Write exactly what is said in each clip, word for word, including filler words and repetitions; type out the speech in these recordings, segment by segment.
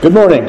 Good morning.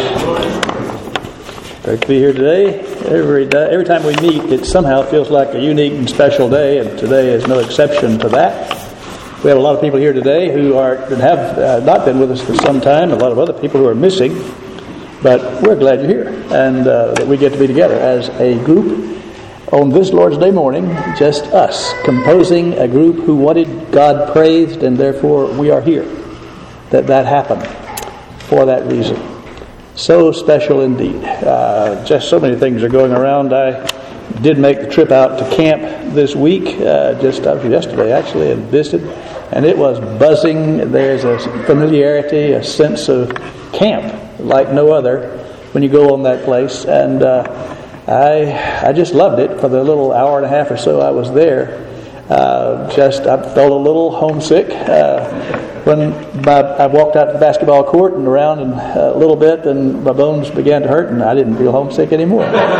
Great to be here today. Every day, every time we meet, it somehow feels like a unique and special day, and today is no exception to that. We have a lot of people here today who are that have uh, not been with us for some time. A lot of other people who are missing, but we're glad you're here and uh, that we get to be together as a group on this Lord's Day morning. Just us composing a group who wanted God praised, and therefore we are here. That that happened. For that reason. So special indeed. Uh, just so many things are going around. I did make the trip out to camp this week, uh, just after yesterday actually, and visited. And it was buzzing. There's a familiarity, a sense of camp like no other when you go on that place. And uh, I I just loved it for the little hour and a half or so I was there. Uh, just I felt a little homesick. Uh, When my, I walked out to the basketball court and around and, uh, a little bit, and my bones began to hurt, and I didn't feel homesick anymore.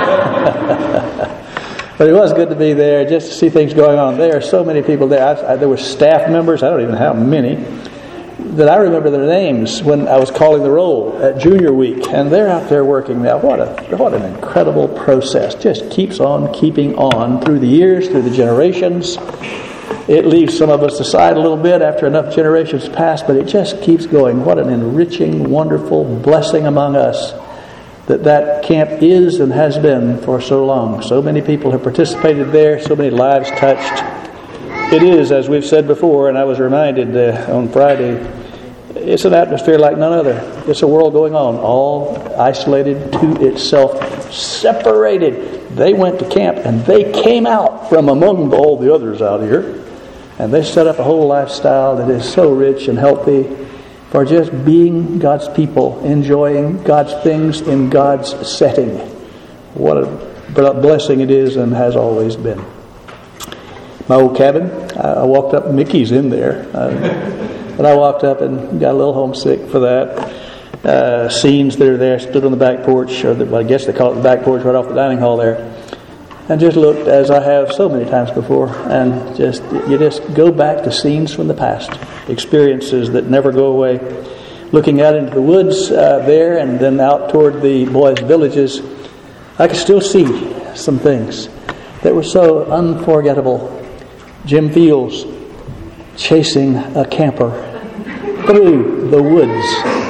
But it was good to be there, just to see things going on. There are so many people there. I, I, there were staff members, I don't even know how many, that I remember their names when I was calling the roll at junior week, and they're out there working now. What a what an incredible process. Just keeps on keeping on through the years, through the generations. It leaves some of us aside a little bit after enough generations pass, but it just keeps going. What an enriching, wonderful blessing among us that that camp is and has been for so long. So many people have participated there, so many lives touched. It is, as we've said before, and I was reminded uh, on Friday, it's an atmosphere like none other. It's a world going on, all isolated to itself, separated. They went to camp and they came out from among all the others out here. And they set up a whole lifestyle that is so rich and healthy for just being God's people, enjoying God's things in God's setting. What a blessing it is and has always been. My old cabin, I walked up, Mickey's in there. But I walked up and got a little homesick for that. Uh, scenes that are there, stood on the back porch, or the, well, I guess they call it the back porch right off the dining hall there. And just looked, as I have so many times before, and just you just go back to scenes from the past, experiences that never go away. Looking out into the woods uh, there, and then out toward the boys' villages, I could still see some things that were so unforgettable. Jim Fields chasing a camper through the woods.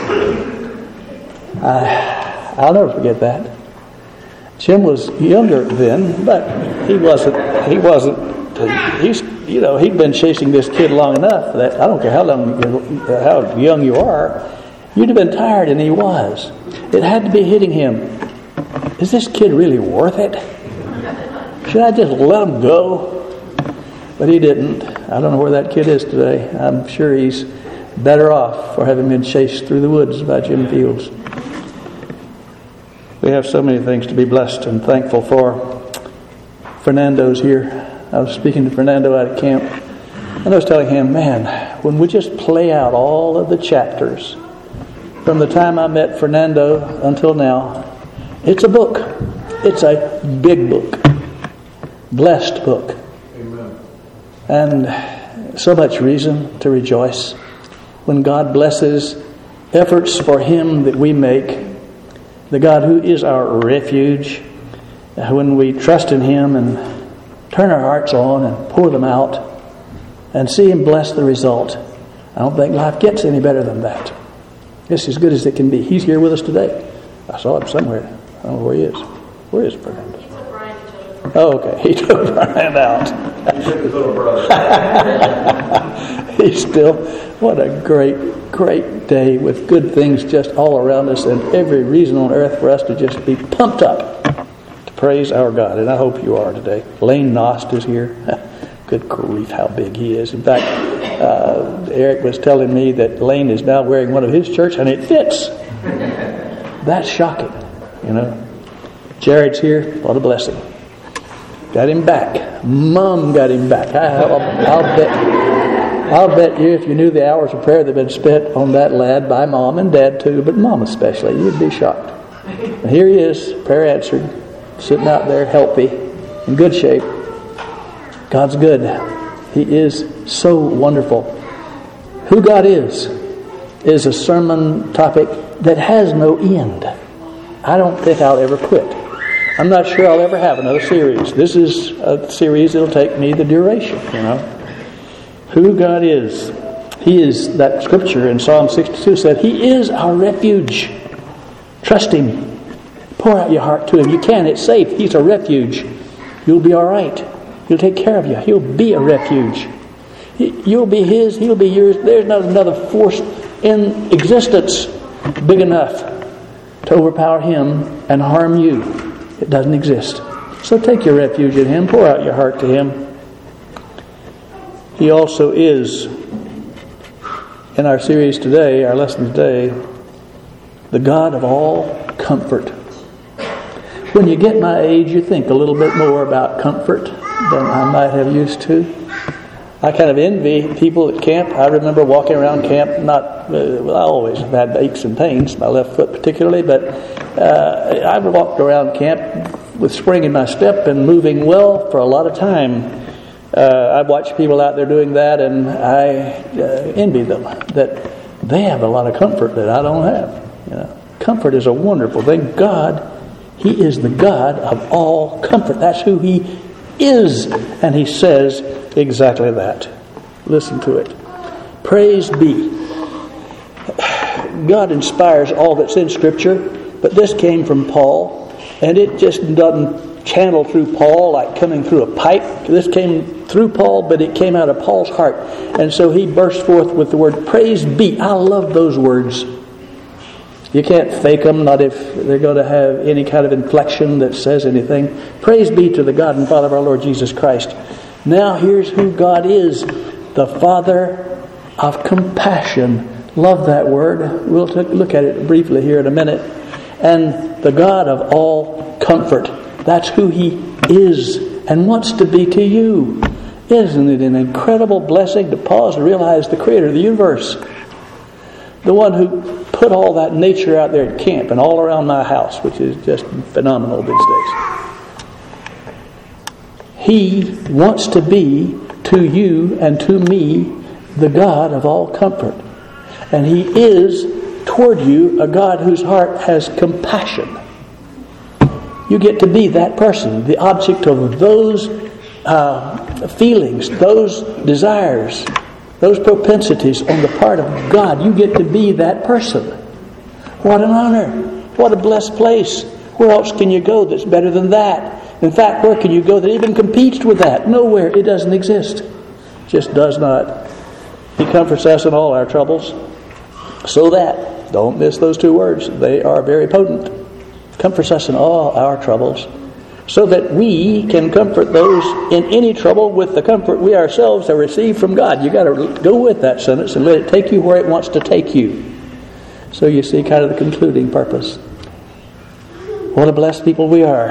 I, I'll never forget that. Jim was younger then, but he wasn't. He wasn't. He's, you know, he'd been chasing this kid long enough that I don't care how long, how young you are, you'd have been tired, and he was. It had to be hitting him. Is this kid really worth it? Should I just let him go? But he didn't. I don't know where that kid is today. I'm sure he's better off for having been chased through the woods by Jim Fields. We have so many things to be blessed and thankful for. Fernando's here. I was speaking to Fernando out at camp, and I was telling him, man, when we just play out all of the chapters from the time I met Fernando until now, it's a book. It's a big book. Blessed book. Amen. And so much reason to rejoice when God blesses efforts for Him that we make. The God who is our refuge, when we trust in Him and turn our hearts on and pour them out and see Him bless the result. I don't think life gets any better than that. It's as good as it can be. He's here with us today. I saw him somewhere. I don't know where he is. Where is Fernando? He took Brian to children. Oh, okay. He took Brian out. He took his little brother. He's still, what a great, great day with good things just all around us and every reason on earth for us to just be pumped up to praise our God. And I hope you are today. Lane Nost is here. Good grief, how big he is. In fact, uh, Eric was telling me that Lane is now wearing one of his shirts and it fits. That's shocking, you know. Jared's here. What a blessing. Got him back. Mom got him back. I'll, I'll bet I'll bet you if you knew the hours of prayer that have been spent on that lad by Mom and Dad too, but Mom especially, you'd be shocked. And here he is, prayer answered, sitting out there healthy, in good shape. God's good. He is so wonderful. Who God is is a sermon topic that has no end. I don't think I'll ever quit. I'm not sure I'll ever have another series. This is a series that'll take me the duration, you know. Who God is. He is, that scripture in Psalm sixty-two said, He is our refuge. Trust Him. Pour out your heart to Him. You can. It's safe. He's a refuge. You'll be all right. He'll take care of you. He'll be a refuge. You'll be His. He'll be yours. There's not another force in existence big enough to overpower Him and harm you. It doesn't exist. So take your refuge in Him. Pour out your heart to Him. He also is, in our series today, our lesson today, the God of all comfort. When you get my age, you think a little bit more about comfort than I might have used to. I kind of envy people at camp. I remember walking around camp, not, uh, well, I always have had aches and pains, my left foot particularly, but uh, I've walked around camp with spring in my step and moving well for a lot of time. Uh, I've watched people out there doing that, and I uh, envy them that they have a lot of comfort that I don't have. You know, comfort is a wonderful thing. God, He is the God of all comfort. That's who He is, and He says exactly that. Listen to it. Praise be. God inspires all that's in Scripture, but this came from Paul, and it just doesn't channel through Paul like coming through a pipe. This came through Paul, but it came out of Paul's heart. And so he burst forth with the word, praise be. I love those words. You can't fake them, not if they're going to have any kind of inflection that says anything. Praise be to the God and Father of our Lord Jesus Christ. Now here's who God is, the Father of compassion. Love that word. We'll t- look at it briefly here in a minute. And the God of all comfort. That's who He is and wants to be to you. Isn't it an incredible blessing to pause and realize the Creator of the universe, the one who put all that nature out there at camp and all around my house, which is just phenomenal these days. He wants to be to you and to me the God of all comfort. And He is toward you a God whose heart has compassion. You get to be that person, the object of those uh, feelings, those desires, those propensities on the part of God. You get to be that person. What an honor. What a blessed place. Where else can you go that's better than that? In fact, where can you go that even competes with that? Nowhere. It doesn't exist. It just does not. He comforts us in all our troubles. So that, don't miss those two words. They are very potent. Comforts us in all our troubles, so that we can comfort those in any trouble with the comfort we ourselves have received from God. You got to go with that sentence and let it take you where it wants to take you. So you see kind of the concluding purpose. What a blessed people we are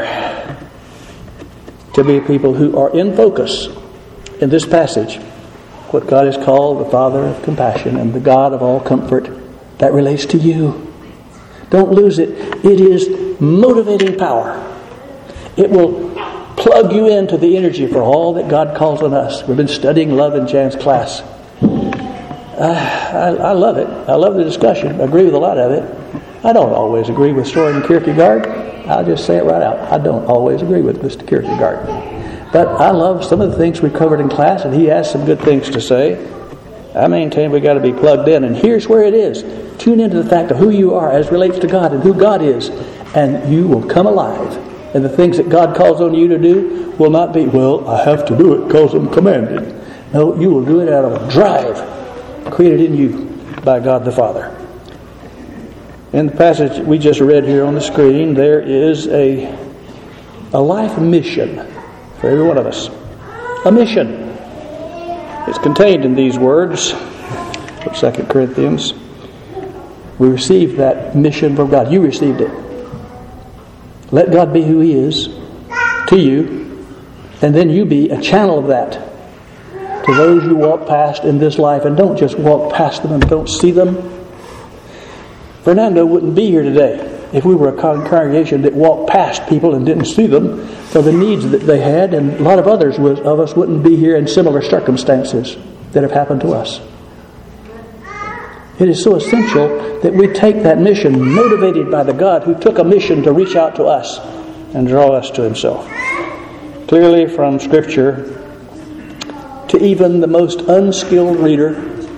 to be people who are in focus in this passage. What God has called the Father of compassion and the God of all comfort. That relates to you. Don't lose it. It is motivating power. It will plug you into the energy for all that God calls on us. We've been studying love in Jan's class. Uh, I, I love it. I love the discussion. I agree with a lot of it. I don't always agree with Soren Kierkegaard. I'll just say it right out. I don't always agree with Mister Kierkegaard. But I love some of the things we covered in class, and he has some good things to say. I maintain we've got to be plugged in, and here's where it is. Tune into the fact of who you are as relates to God and who God is, and you will come alive. And the things that God calls on you to do will not be, well, I have to do it because I'm commanded. No, you will do it out of a drive created in you by God the Father. In the passage we just read here on the screen, there is a, a life mission for every one of us. A mission. It's contained in these words of Second Corinthians. We received that mission from God. You received it. Let God be who He is to you, and then you be a channel of that to those you walk past in this life. And don't just walk past them and don't see them. Fernando wouldn't be here today if we were a congregation that walked past people and didn't see them for the needs that they had, and a lot of others of us wouldn't be here in similar circumstances that have happened to us. It is so essential that we take that mission, motivated by the God who took a mission to reach out to us and draw us to Himself. Clearly from Scripture, to even the most unskilled reader,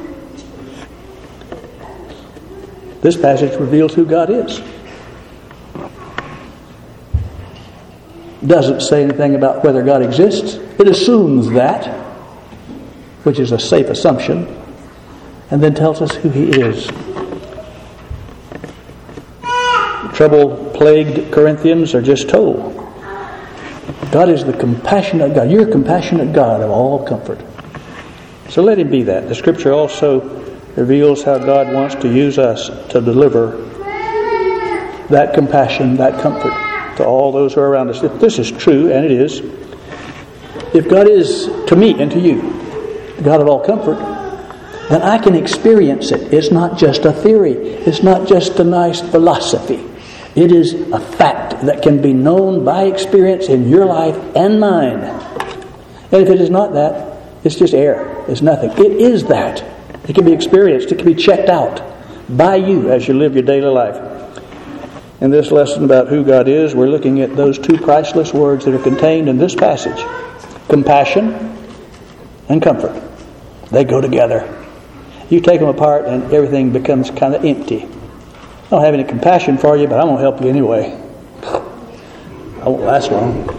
this passage reveals who God is. Doesn't say anything about whether God exists. It assumes that, which is a safe assumption, and then tells us who He is. Trouble-plagued Corinthians are just told, God is the compassionate God. You're a compassionate God of all comfort. So let Him be that. The Scripture also reveals how God wants to use us to deliver that compassion, that comfort to all those who are around us. If this is true, and it is, if God is to me and to you God of all comfort, then I can experience it. It's not just a theory. It's not just a nice philosophy. It is a fact that can be known by experience in your life and mine. And if it is not that, it's just air. It's nothing. It is that. It can be experienced. It can be checked out by you as you live your daily life. In this lesson about who God is, we're looking at those two priceless words that are contained in this passage. Compassion and comfort. They go together. You take them apart and everything becomes kind of empty. I don't have any compassion for you, but I'm going to help you anyway. I won't last long.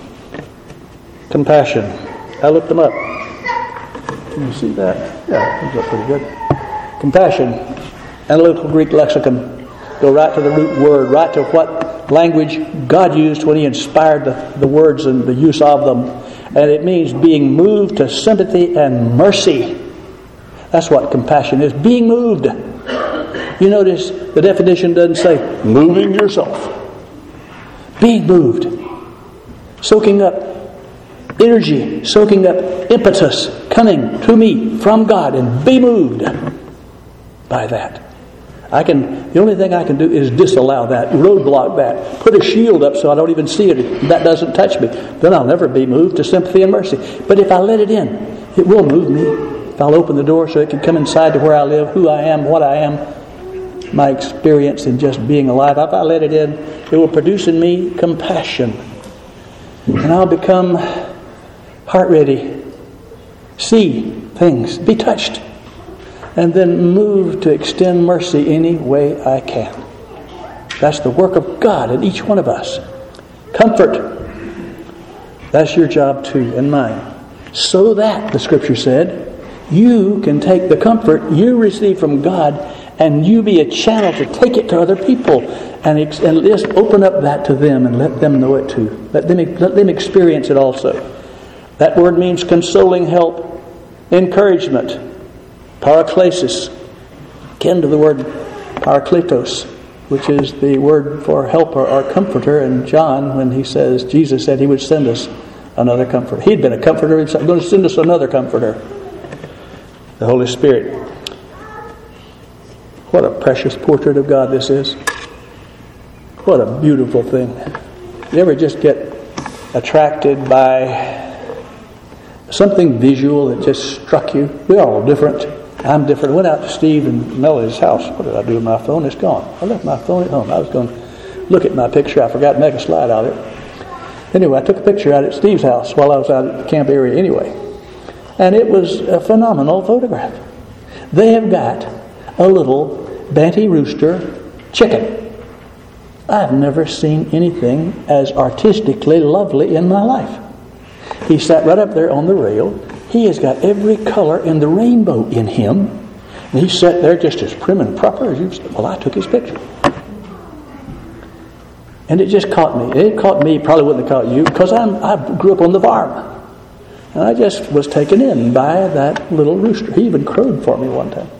Compassion. I looked them up. Can you see that? Yeah, it comes up pretty good. Compassion. Analytical Greek lexicon. Go right to the root word, right to what language God used when He inspired the, the words and the use of them. And it means being moved to sympathy and mercy. That's what compassion is. Being moved. You notice the definition doesn't say moving yourself. Being moved. Soaking up energy. Soaking up impetus. Coming to me from God. And be moved by that. I can. The only thing I can do is disallow that. Roadblock that. Put a shield up so I don't even see it. That doesn't touch me. Then I'll never be moved to sympathy and mercy. But if I let it in, it will move me. If I'll open the door so it can come inside to where I live, who I am, what I am, my experience in just being alive. If I let it in, it will produce in me compassion. And I'll become heart ready, see things, be touched, and then move to extend mercy any way I can. That's the work of God in each one of us. Comfort. That's your job too and mine. So that, the Scripture said, you can take the comfort you receive from God and you be a channel to take it to other people and, ex- and just open up that to them and let them know it too. Let them, let them experience it also. That word means consoling help, encouragement, paraklesis, akin to the word parakletos, which is the word for helper or comforter. And John, when he says, Jesus said He would send us another comforter. He'd been a comforter himself. He's going to send us another comforter. The Holy Spirit. What a precious portrait of God this is. What a beautiful thing. You ever just get attracted by something visual that just struck you? We're all different. I'm different. I went out to Steve and Melody's house. What did I do with my phone? It's gone. I left my phone at home. I was going to look at my picture. I forgot to make a slide out of it. Anyway, I took a picture out at Steve's house while I was out at the camp area anyway. And it was a phenomenal photograph. They have got a little Banty Rooster chicken. I've never seen anything as artistically lovely in my life. He sat right up there on the rail. He has got every color in the rainbow in him. And he sat there just as prim and proper as you. Well, I took his picture. And it just caught me. It caught me, probably wouldn't have caught you, because I'm, I grew up on the farm. And I just was taken in by that little rooster. He even crowed for me one time.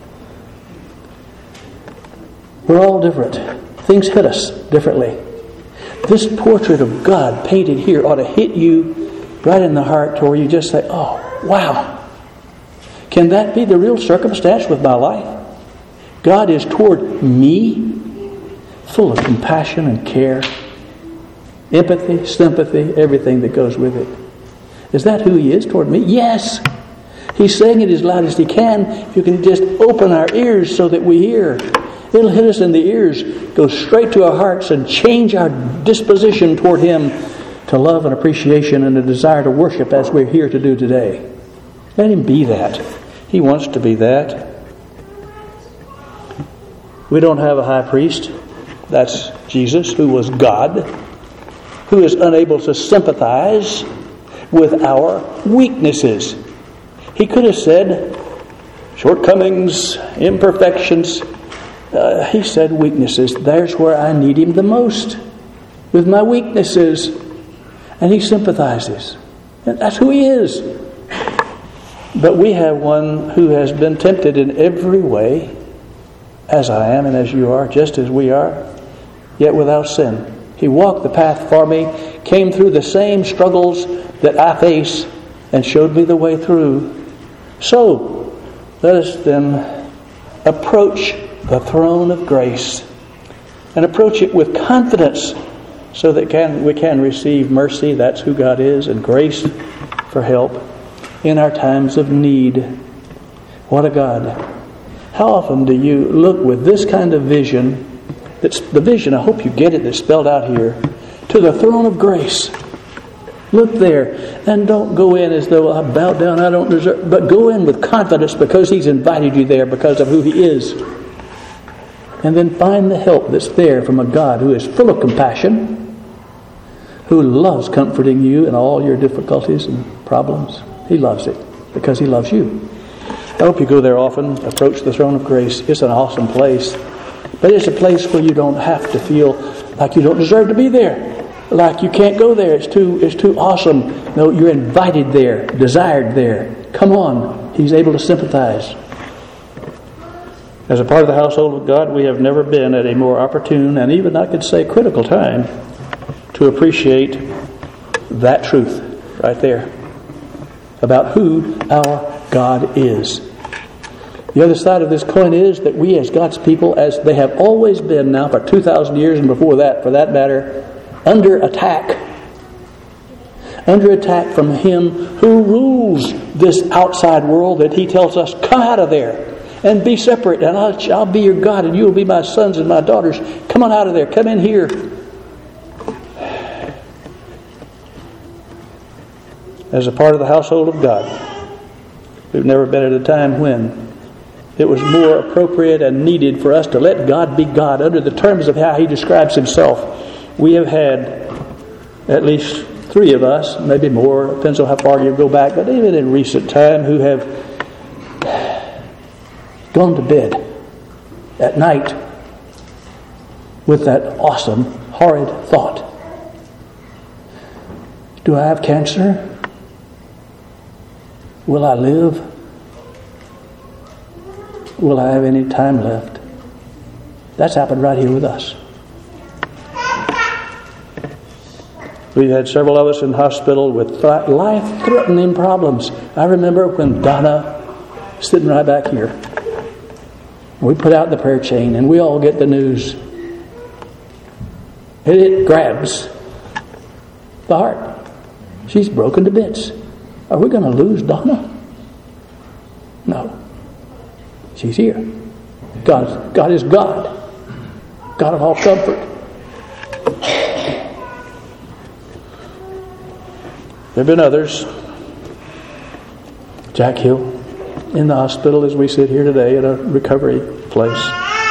We're all different. Things hit us differently. This portrait of God painted here ought to hit you right in the heart to where you just say, oh, wow. Can that be the real circumstance with my life? God is toward me, full of compassion and care, empathy, sympathy, everything that goes with it. Is that who He is toward me? Yes. He's saying it as loud as He can. If you can just open our ears so that we hear. It'll hit us in the ears, go straight to our hearts, and change our disposition toward Him to love and appreciation and a desire to worship as we're here to do today. Let Him be that. He wants to be that. We don't have a high priest. That's Jesus, who was God, who is unable to sympathize with our weaknesses. He could have said shortcomings, imperfections. Uh, he said weaknesses. There's where I need Him the most, with my weaknesses. And He sympathizes. And that's who He is. But we have one who has been tempted in every way, as I am and as you are, just as we are, yet without sin. He walked the path for me, came through the same struggles that I face, and showed me the way through. So, let us then approach the throne of grace and approach it with confidence so that can, we can receive mercy. That's who God is, and grace for help in our times of need. What a God. How often do you look with this kind of vision, that's the vision, I hope you get it, that's spelled out here, to the throne of grace. Look there, and don't go in as though I bow down, I don't deserve, but go in with confidence because He's invited you there because of who He is. And then find the help that's there from a God who is full of compassion, who loves comforting you in all your difficulties and problems. He loves it because He loves you. I hope you go there often, approach the throne of grace. It's an awesome place. But it's a place where you don't have to feel like you don't deserve to be there. Like you can't go there. It's too, it's too awesome. No, you're invited there, desired there. Come on. He's able to sympathize. As a part of the household of God, we have never been at a more opportune and even, I could say, critical time to appreciate that truth right there about who our God is. The other side of this coin is that we as God's people, as they have always been now for two thousand years and before that, for that matter, under attack. Under attack from Him who rules this outside world that He tells us, come out of there and be separate, and I'll, I'll be your God and you will be my sons and my daughters. Come on out of there. Come in here. As a part of the household of God, we've never been at a time when it was more appropriate and needed for us to let God be God under the terms of how He describes Himself. We have had at least three of us, maybe more, depends on how far you go back, but even in recent time, who have gone to bed at night with that awesome, horrid thought. Do I have cancer? Will I live? Will I have any time left? That's happened right here with us. We've had several of us in hospital with life-threatening problems. I remember when Donna, sitting right back here, we put out the prayer chain and we all get the news. And it grabs the heart. She's broken to bits. Are we going to lose Donna? No. She's here. God, God is God. God of all comfort. There have been others. Jack Hill in the hospital as we sit here today at a recovery place.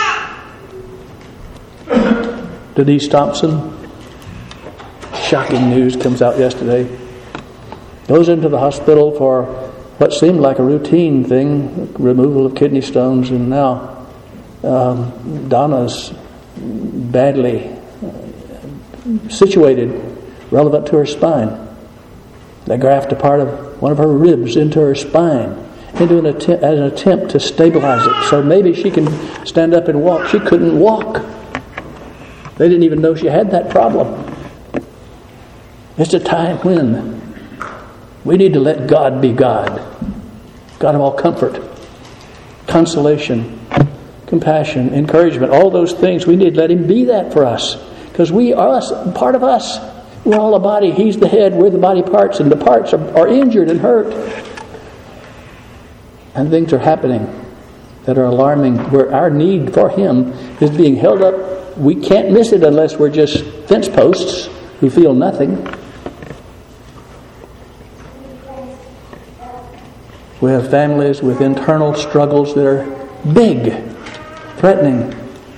Denise Thompson. Shocking news comes out yesterday. Goes into the hospital for what seemed like a routine thing, removal of kidney stones, and now um, Donna's badly situated, relevant to her spine. They grafted a part of one of her ribs into her spine, into an attempt, as an attempt to stabilize it. So maybe she can stand up and walk. She couldn't walk. They didn't even know she had that problem. It's a time when we need to let God be God. God of all comfort, consolation, compassion, encouragement, all those things. We need to let Him be that for us. Because we are us, part of us. We're all a body. He's the head. We're the body parts. And the parts are, are injured and hurt. And things are happening that are alarming, where our need for Him is being held up. We can't miss it unless we're just fence posts who feel nothing. We have families with internal struggles that are big, threatening.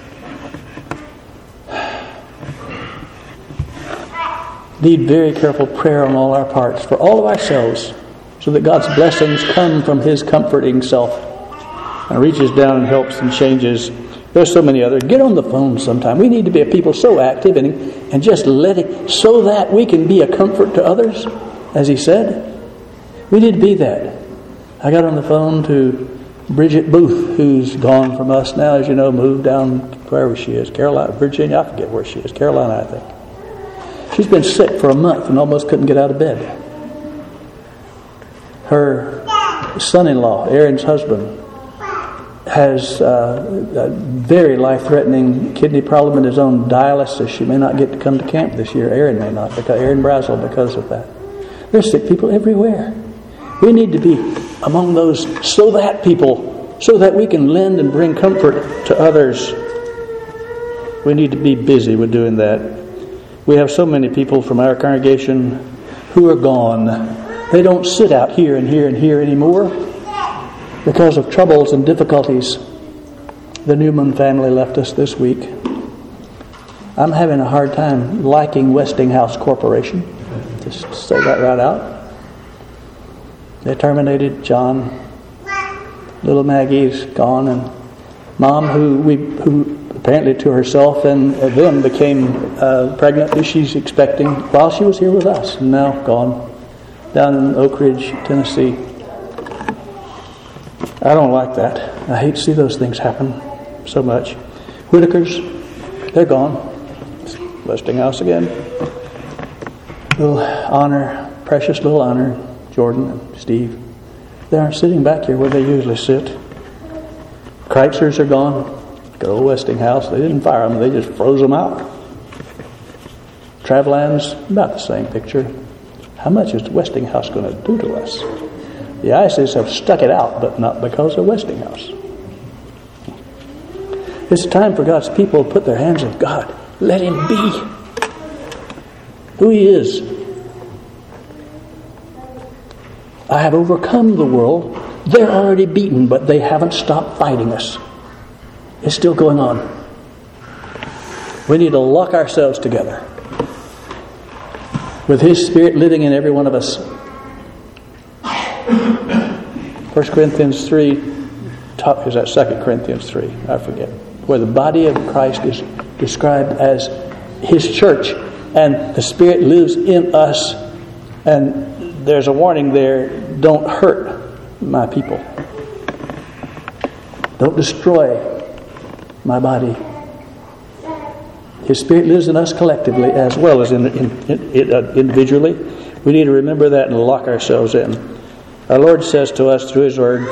Need very careful prayer on all our parts for all of ourselves, so that God's blessings come from His comforting self and reaches down and helps and changes. There's so many others. Get on the phone sometime. We need to be a people so active and, and just let it, so that we can be a comfort to others, as He said. We need to be that. I got on the phone to Bridget Booth, who's gone from us now, as you know, moved down wherever she is, Carolina, Virginia, I forget where she is, Carolina, I think. She's been sick for a month and almost couldn't get out of bed. Her son-in-law, Aaron's husband, has uh, a very life-threatening kidney problem and is on dialysis. She may not get to come to camp this year. Aaron may not, because Aaron Brazel, because of that. There's sick people everywhere. We need to be among those so that people, so that we can lend and bring comfort to others. We need to be busy with doing that. We have so many people from our congregation who are gone. They don't sit out here and here and here anymore because of troubles and difficulties. The Newman family left us this week. I'm having a hard time liking Westinghouse Corporation. Just say that right out. They terminated John. Little Maggie's gone, and Mom, who we who apparently to herself and them became uh, pregnant, as she's expecting while she was here with us, and now gone down in Oak Ridge, Tennessee. I don't like that. I hate to see those things happen so much. Whitakers, they're gone. Westinghouse again. Little Honor, precious little Honor, Jordan and Steve. They aren't sitting back here where they usually sit. Kreitzers are gone. Good old Westinghouse. They didn't fire them. They just froze them out. Travellands, about the same picture. How much is Westinghouse going to do to us? The ISIS have stuck it out, but not because of Westinghouse. It's time for God's people to put their hands on God. Let Him be who He is. I have overcome the world. They're already beaten, but they haven't stopped fighting us. It's still going on. We need to lock ourselves together with His Spirit living in every one of us. First Corinthians three, is that Second Corinthians three? I forget. Where the body of Christ is described as His church, and the Spirit lives in us. And there's a warning there: don't hurt my people. Don't destroy my body. His Spirit lives in us collectively as well as in, in, in, uh, individually. We need to remember that and lock ourselves in. Our Lord says to us through His Word,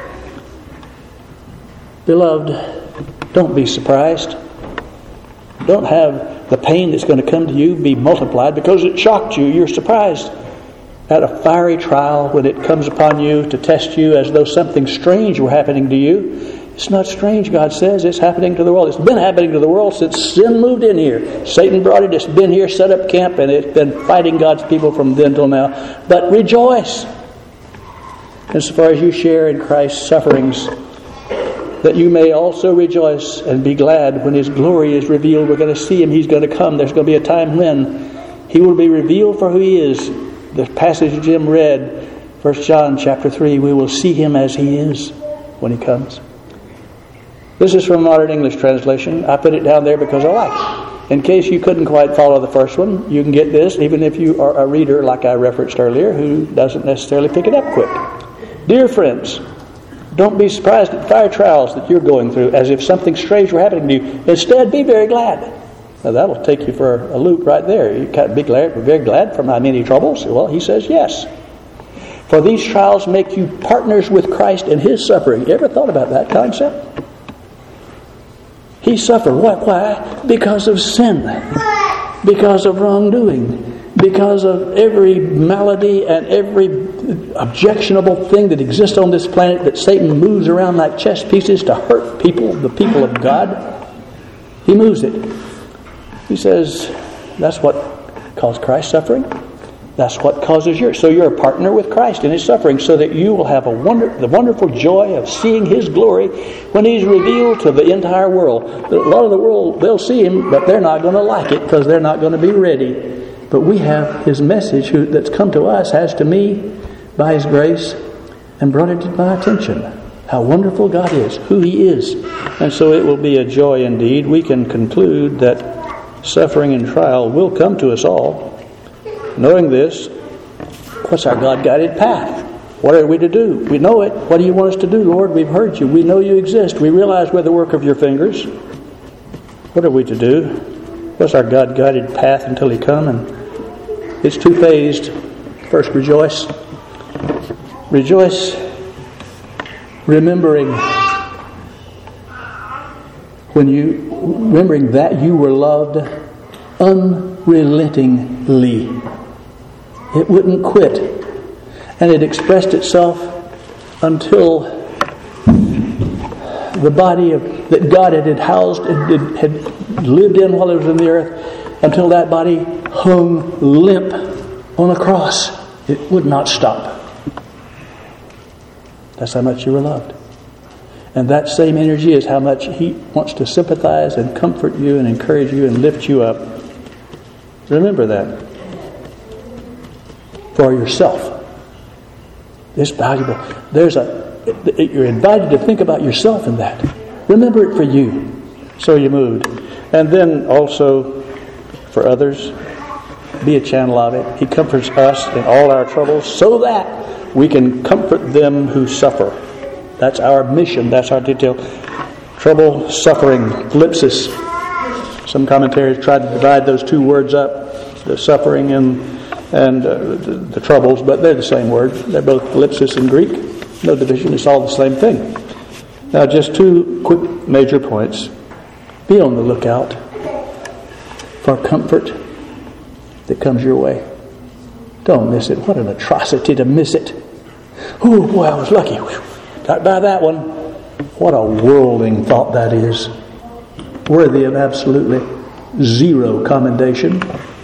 Beloved, don't be surprised. Don't have the pain that's going to come to you be multiplied because it shocked you. You're surprised at a fiery trial when it comes upon you to test you as though something strange were happening to you. It's not strange, God says. It's happening to the world. It's been happening to the world since sin moved in here. Satan brought it. It's been here, set up camp, and it's been fighting God's people from then till now. But rejoice, as far as you share in Christ's sufferings, that you may also rejoice and be glad when His glory is revealed. We're going to see Him. He's going to come. There's going to be a time when He will be revealed for who He is. The passage Jim read, First John chapter three, we will see Him as He is when He comes. This is from Modern English Translation. I put it down there because I like it. In case you couldn't quite follow the first one, you can get this even if you are a reader like I referenced earlier who doesn't necessarily pick it up quick. Dear friends, don't be surprised at the fire trials that you're going through as if something strange were happening to you. Instead, be very glad. Now that'll take you for a loop right there. You can't be glad, very glad for my many troubles. Well, he says yes. For these trials make you partners with Christ in His suffering. You ever thought about that concept? He suffered. Why? Why? Because of sin. Because of wrongdoing. because of every malady and every objectionable thing that exists on this planet that Satan moves around like chess pieces to hurt people, the people of God. He moves it. He says, that's what caused Christ's suffering. That's what causes yours. So you're a partner with Christ in His suffering, so that you will have a wonder, the wonderful joy of seeing His glory when He's revealed to the entire world. A lot of the world, they'll see Him, but they're not going to like it because they're not going to be ready. But we have His message who, that's come to us, has to me by His grace, and brought it to my attention. How wonderful God is, who He is. And so it will be a joy indeed. We can conclude that suffering and trial will come to us all. Knowing this, what's our God-guided path? What are we to do? We know it. What do you want us to do, Lord? We've heard you. We know you exist. We realize we're the work of your fingers. What are we to do? What's our God-guided path until He come? And it's two-phased. First, rejoice. Rejoice, remembering when you remembering that you were loved unrelentingly. It wouldn't quit. And it expressed itself until the body of, that God had housed, had, had lived in while it was in the earth, until that body hung limp on a cross. It would not stop. That's how much you were loved. And that same energy is how much He wants to sympathize and comfort you and encourage you and lift you up. Remember that. For yourself. It's valuable. There's a, you're invited to think about yourself in that. Remember it for you. So you moved. And then also for others, be a channel of it. He comforts us in all our troubles so that we can comfort them who suffer. That's our mission. That's our detail. Trouble, suffering, thlipsis. Some commentaries try to divide those two words up, the suffering and and uh, the, the troubles, but they're the same word. They're both thlipsis in Greek. No division. It's all the same thing. Now, just two quick major points. Be on the lookout for comfort that comes your way. Don't miss it. What an atrocity to miss it. Oh, boy, I was lucky. Got by that one. What a whirling thought that is. Worthy of absolutely zero commendation.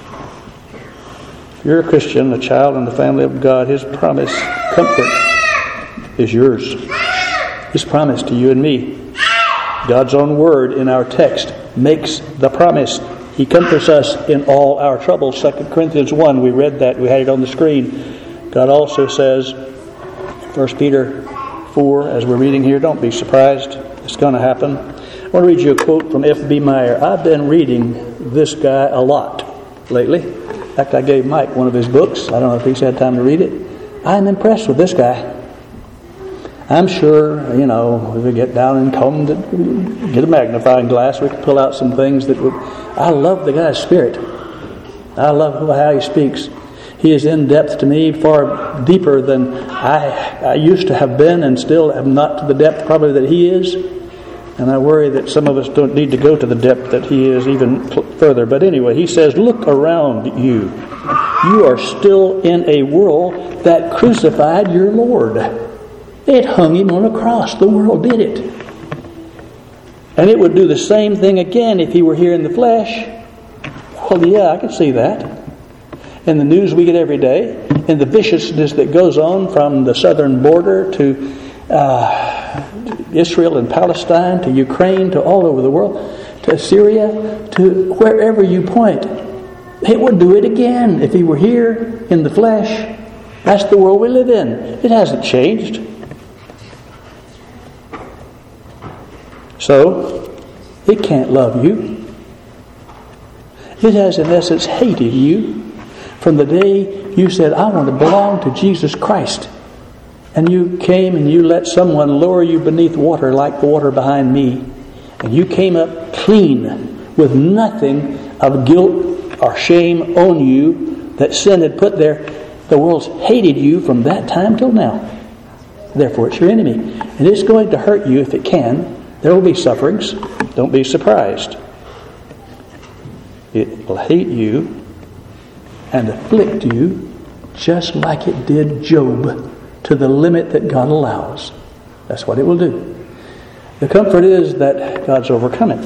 If you're a Christian, a child in the family of God, His promise, comfort, is yours. His promise to you and me. God's own word in our text makes the promise. He comforts us in all our troubles. Second Corinthians one, we read that. We had it on the screen. God also says, First Peter four, as we're reading here, don't be surprised. It's going to happen. I want to read you a quote from F B Meyer. I've been reading this guy a lot lately. In fact, I gave Mike one of his books. I don't know if he's had time to read it. I'm impressed with this guy. I'm sure, you know, if we get down and comb to get a magnifying glass, we can pull out some things that would... I love the guy's spirit. I love how he speaks. He is in depth to me, far deeper than I, I used to have been, and still am not to the depth probably that he is. And I worry that some of us don't need to go to the depth that he is even further. But anyway, he says, look around you. You are still in a world that crucified your Lord. It hung Him on a cross. The world did it. And it would do the same thing again if He were here in the flesh. Well, yeah, I can see that. In the news we get every day, in the viciousness that goes on from the southern border to uh, Israel and Palestine, to Ukraine, to all over the world, to Syria, to wherever you point. It would do it again if He were here in the flesh. That's the world we live in. It hasn't changed. So, it can't love you. It has, in essence, hated you from the day you said, I want to belong to Jesus Christ. And you came and you let someone lower you beneath water like the water behind me. And you came up clean with nothing of guilt or shame on you that sin had put there. The world's hated you from that time till now. Therefore, it's your enemy. And it's going to hurt you if it can. There will be sufferings. Don't be surprised. It will hate you and afflict you just like it did Job, to the limit that God allows. That's what it will do. The comfort is that God's overcoming.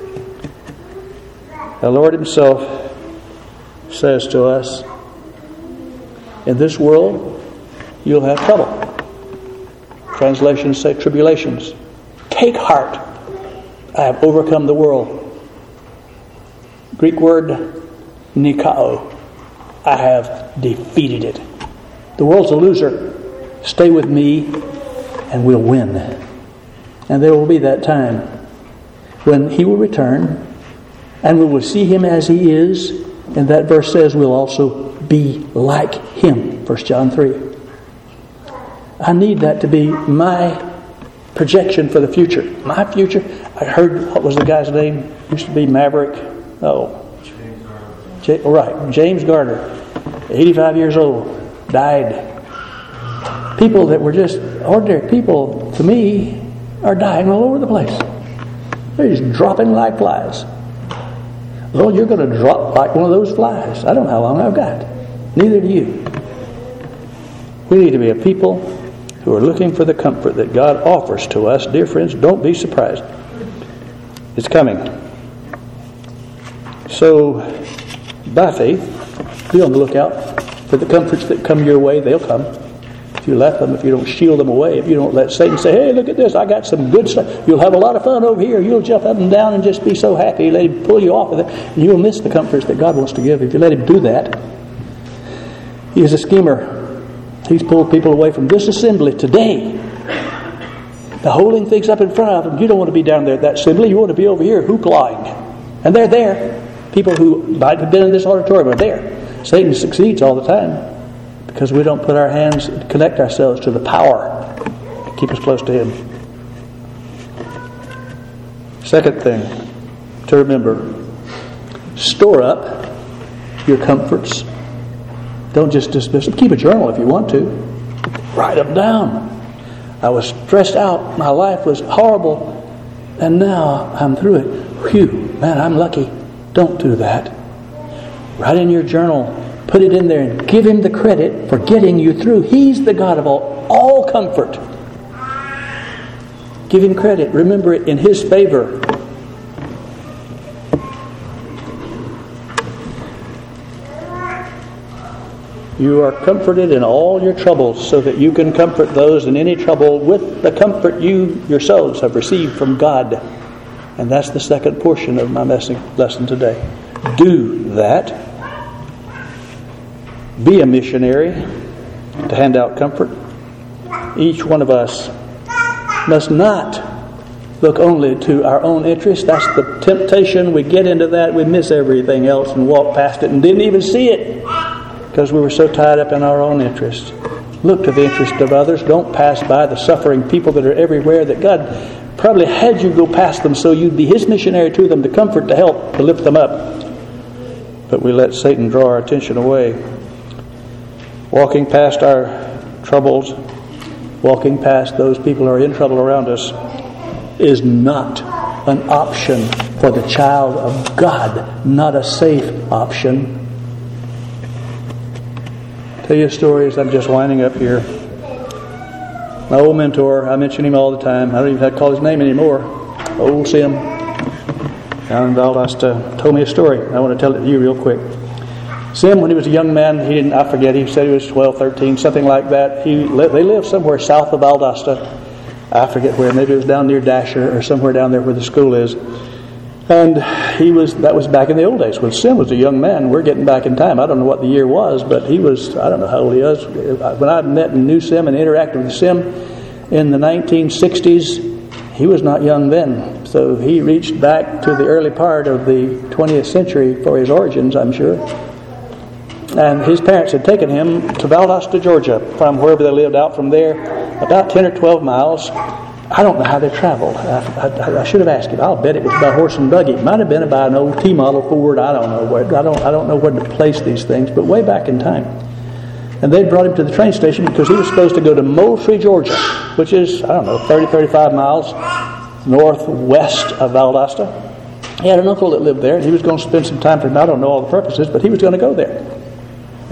The Lord Himself says to us, in this world you'll have trouble. Translations say tribulations. Take heart. I have overcome the world. Greek word nikao. I have defeated it. The world's a loser. Stay with me and we'll win. And there will be that time when He will return and we will see Him as He is. And that verse says we'll also be like Him. First John three. I need that to be my projection for the future. My future. I heard, what was the guy's name? Used to be Maverick. Oh. J- right. James Garner. eighty-five years old. Died. People that were just ordinary people, to me, are dying all over the place. They're just dropping like flies. Lord, you're going to drop like one of those flies. I don't know how long I've got. Neither do you. We need to be a people who are looking for the comfort that God offers to us. Dear friends, don't be surprised. It's coming. So, by faith, be on the lookout for the comforts that come your way. They'll come. If you let them, if you don't shield them away, if you don't let Satan say, hey, look at this, I got some good stuff. You'll have a lot of fun over here. You'll jump up and down and just be so happy. Let him pull you off of it. And you'll miss the comforts that God wants to give if you let him do that. He is a schemer. He's pulled people away from this assembly today. The holding things up in front of them. You don't want to be down there at that assembly. You want to be over here hook-lying. And they're there. People who might have been in this auditorium are there. Satan succeeds all the time because we don't put our hands, connect ourselves to the power to keep us close to Him. Second thing to remember, store up your comforts. Don't just dismiss them. Keep a journal if you want to. Write them down. I was stressed out. My life was horrible. And now I'm through it. Phew, man, I'm lucky. Don't do that. Write in your journal. Put it in there and give Him the credit for getting you through. He's the God of all, all comfort. Give Him credit. Remember it in His favor. You are comforted in all your troubles so that you can comfort those in any trouble with the comfort you yourselves have received from God. And that's the second portion of my lesson today. Do that. Be a missionary to hand out comfort. Each one of us must not look only to our own interest. That's the temptation. We get into that. We miss everything else and walk past it and didn't even see it because we were so tied up in our own interest. Look to the interest of others. Don't pass by the suffering people that are everywhere that God probably had you go past them so you'd be His missionary to them, to comfort, to help, to lift them up. But we let Satan draw our attention away. Walking past our troubles, walking past those people who are in trouble around us is not an option for the child of God, not a safe option. Tell you a story as I'm just winding up here. My old mentor, I mention him all the time. I don't even have to call his name anymore. Old Sim, down in Valdosta, told me a story. I want to tell it to you real quick. Sim, when he was a young man, he didn't, I forget, he said he was twelve, thirteen, something like that. He They lived somewhere south of Valdosta. I forget where, maybe it was down near Dasher or somewhere down there where the school is. And he was, that was back in the old days when Sim was a young man. We're getting back in time. I don't know what the year was, but he was, I don't know how old he was. When I met and knew Sim and interacted with Sim in the nineteen sixties, he was not young then. So he reached back to the early part of the twentieth century for his origins, I'm sure. And his parents had taken him to Valdosta, Georgia, from wherever they lived out from there, about ten or twelve miles. I don't know how they traveled. I, I, I should have asked him. I'll bet it was by horse and buggy. It might have been by an old T-model Ford. I don't know where. I don't. I don't know where to place these things. But way back in time, and they brought him to the train station because he was supposed to go to Moultrie, Georgia, which is I don't know thirty, thirty-five miles northwest of Valdosta. He had an uncle that lived there, and he was going to spend some time for him. I don't know all the purposes, but he was going to go there.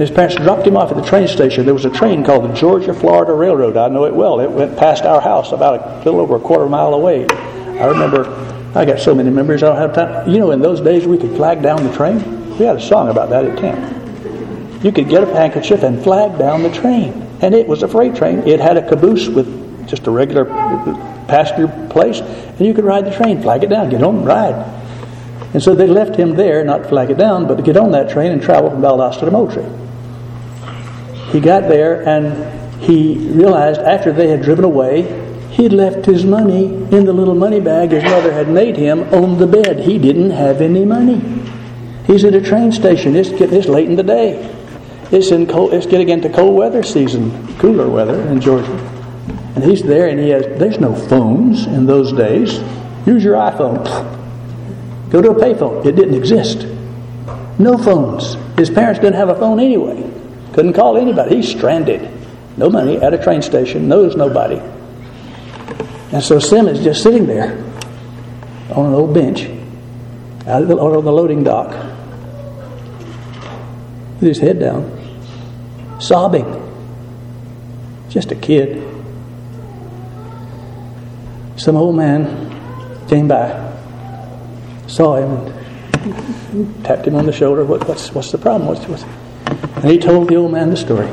His parents dropped him off at the train station. There was a train called the Georgia Florida Railroad. I know it well. It went past our house about a little over a quarter mile away. I remember, I got so many memories, I don't have time. You know, in those days we could flag down the train. We had a song about that at camp. You could get a handkerchief and flag down the train. And it was a freight train. It had a caboose with just a regular passenger place. And you could ride the train, flag it down, get on, ride. And so they left him there, not to flag it down, but to get on that train and travel from Valdosta to Moultrie. He got there and he realized after they had driven away, he'd left his money in the little money bag his mother had made him on the bed. He didn't have any money. He's at a train station. It's, getting, it's late in the day. It's, in cold, it's getting into cold weather season, cooler weather in Georgia. And he's there and he has, there's no phones in those days. Use your iPhone. Go to a payphone. It didn't exist. No phones. His parents didn't have a phone anyway. Couldn't call anybody. He's stranded. No money, at a train station, knows nobody. And so Sim is just sitting there on an old bench out the, on the loading dock with his head down, sobbing. Just a kid. Some old man came by, saw him and tapped him on the shoulder. What, what's what's the problem? What's, what's, and he told the old man the story.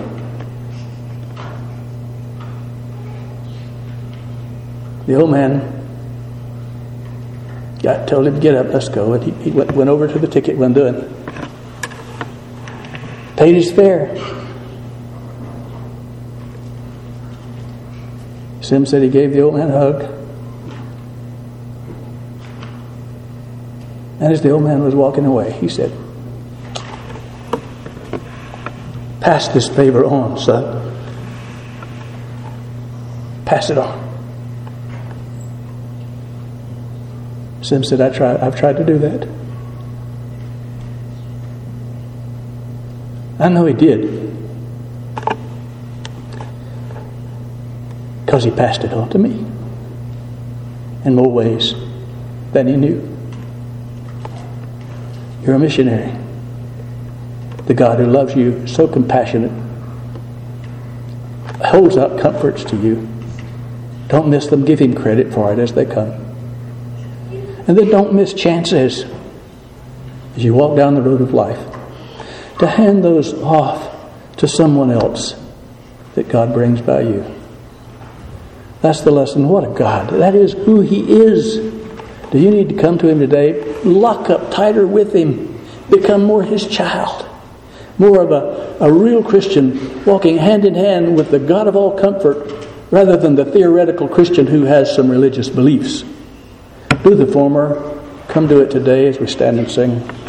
The old man got told him to get up, let's go, and he, he went, went over to the ticket window and paid his fare. Sim said he gave the old man a hug. And as the old man was walking away, he said, "Pass this favor on, son. Pass it on." Sim said, I try, I've tried to do that. I know he did. Because he passed it on to me in more ways than he knew. You're a missionary. The God who loves you, so compassionate, holds out comforts to you. Don't miss them. Give him credit for it as they come. And then don't miss chances as you walk down the road of life to hand those off to someone else that God brings by you. That's the lesson. What a God. That is who he is. Do you need to come to him today? Lock up tighter with him. Become more his child. More of a, a real Christian walking hand in hand with the God of all comfort rather than the theoretical Christian who has some religious beliefs. Do the former. Come do it today as we stand and sing.